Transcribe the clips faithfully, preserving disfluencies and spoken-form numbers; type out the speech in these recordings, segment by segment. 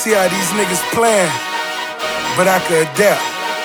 see how these niggas playing, but I could adapt.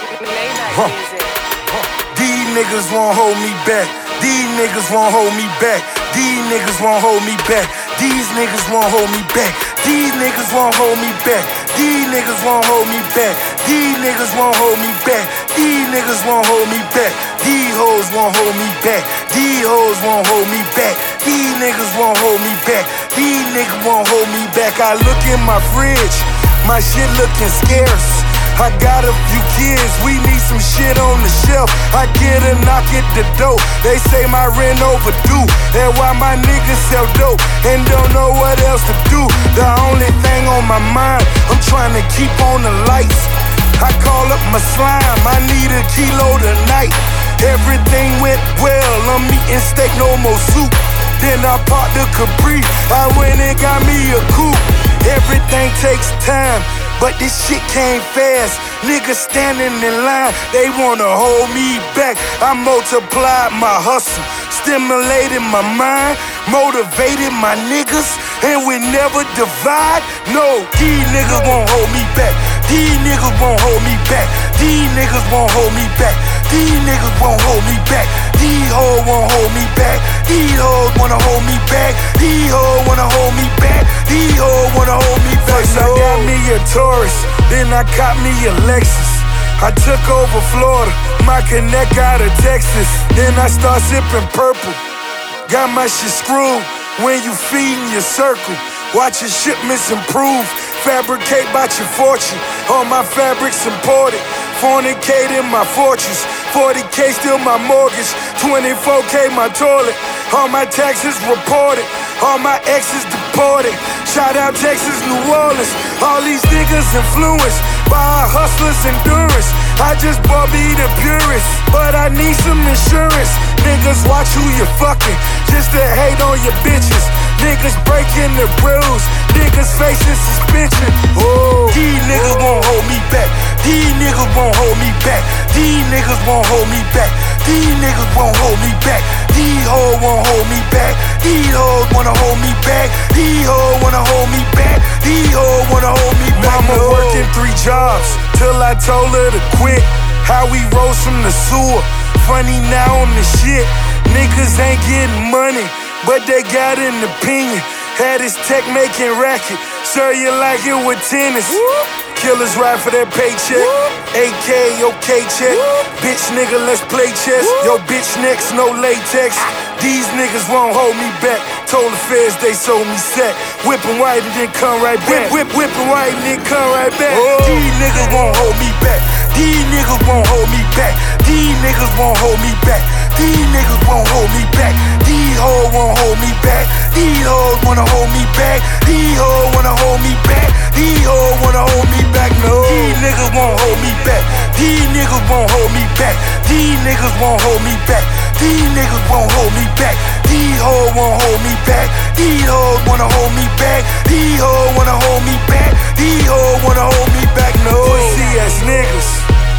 Huh. Huh. These niggas won't hold me back. These niggas won't hold me back. These niggas won't hold me back. These niggas won't hold me back. These niggas won't hold me back. These niggas won't hold me back. These niggas won't hold me back. These niggas won't hold me back. These hoes won't hold me back. These hoes won't hold me back. These niggas won't hold me back. These niggas won't hold me back. I look in my fridge, my shit looking scarce. I got a few kids, we need some shit on the shelf. I get a knock at the door, they say my rent overdue. And why my niggas sell dope and don't know what else to do. The only thing on my mind, I'm trying to keep on the lights. I call up my slime, I need a kilo tonight. Everything went well, I'm eating steak, no more soup. Then I parked the Capri, I went and got me a coupe. Everything takes time, but this shit came fast. Niggas standing in line, they wanna hold me back. I multiplied my hustle, stimulated my mind, motivated my niggas, and we never divide. No, these niggas won't hold me back. These niggas won't hold me back. These niggas won't hold me back. These niggas won't hold me back. These hoes won't hold me back. These hoes wanna hold me back. These hoes wanna hold me back. These hoes wanna hold me back. First I got me a Taurus, then I caught me a Lexus. I took over Florida, my connect out of Texas. Then I start sipping purple, got my shit screwed. When you feedin' your circle, watch your shipments improve. Fabricate about your fortune, all my fabrics imported. Fornicate in my fortress, forty K still my mortgage, twenty-four K my toilet. All my taxes reported, all my exes deported. Shout out Texas, New Orleans, all these niggas influenced by a hustler's endurance. I just bought me the purest, but I need some insurance. Niggas watch who you fucking, just to hate on your bitches. Niggas breaking the rules, niggas facing suspension. Oh, these niggas won't hold me back. These niggas won't hold me back. These niggas won't hold me back. These niggas won't hold me back. These hoes won't hold me back. These hoes wanna hold me back. These hoes wanna hold me back. These hoes wanna hold me back. Mama no. working three jobs till I told her to quit. How we rose from the sewer, funny now on the shit. Niggas ain't getting money, but they got an opinion. Had his tech making racket, sir, you like it with tennis. Whoop. Killers ride for that paycheck. Whoop. A K, okay check. Whoop. Bitch nigga, let's play chess. Whoop. Yo, bitch next, no latex. These niggas won't hold me back. Told the feds they sold me set. Whippin' white and then come right back. Whip, whip, whippin' white and then come right back. Oh. These niggas won't hold me back. These niggas won't hold me back. These niggas won't hold me back. These niggas won't hold me back. These hoes won't hold me back. These hoes wanna hold me back. These hoes wanna hold me back. These hoes wanna hold me back. No, these niggas won't hold me back. These niggas won't hold me back. These niggas won't hold me back. These niggas won't hold me back. These hoes won't hold me back. These hoes wanna hold me back. These hoes wanna hold me back. These hoes wanna hold me back. No, pussy ass niggas.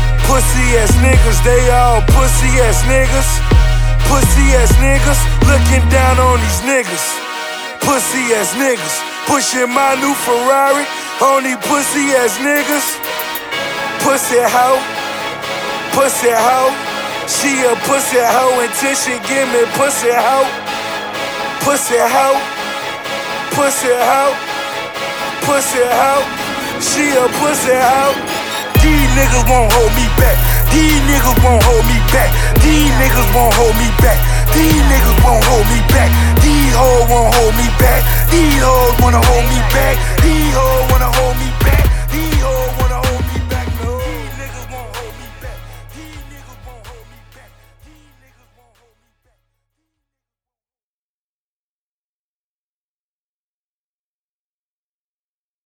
Pussy ass niggas, they all pussy ass niggas. Pussy ass niggas, looking down on these niggas. Pussy ass niggas, pushing my new Ferrari on these pussy ass niggas. Pussy hoe, pussy hoe. She a pussy hoe until she give me pussy hoe. Pussy hoe, pussy hoe, pussy hoe. She a pussy hoe. These niggas won't hold me back. These niggas won't hold me back. These niggas won't hold me back. These niggas won't hold me back. These hoes won't hold me back. These hoes wanna hold me back.